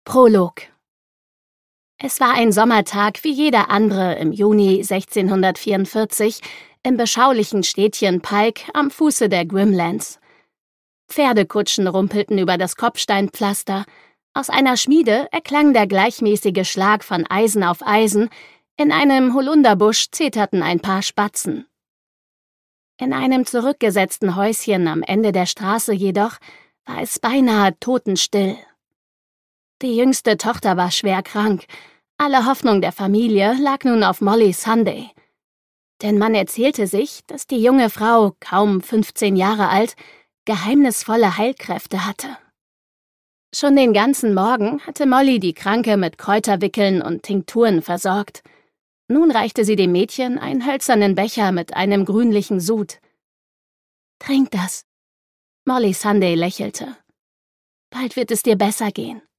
Prolog. Es war ein Sommertag wie jeder andere im Juni 1644 im beschaulichen Städtchen Pike am Fuße der Grimlands. Pferdekutschen rumpelten über das Kopfsteinpflaster. Aus einer Schmiede erklang der gleichmäßige Schlag von Eisen auf Eisen. In einem Holunderbusch zeterten ein paar Spatzen. In einem zurückgesetzten Häuschen am Ende der Straße jedoch war es beinahe totenstill. Die jüngste Tochter war schwer krank. Alle Hoffnung der Familie lag nun auf Molly Sunday. Denn man erzählte sich, dass die junge Frau, kaum 15 Jahre alt, geheimnisvolle Heilkräfte hatte. Schon den ganzen Morgen hatte Molly die Kranke mit Kräuterwickeln und Tinkturen versorgt. Nun reichte sie dem Mädchen einen hölzernen Becher mit einem grünlichen Sud. »Trink das.« Molly Sunday lächelte. »Bald wird es dir besser gehen.«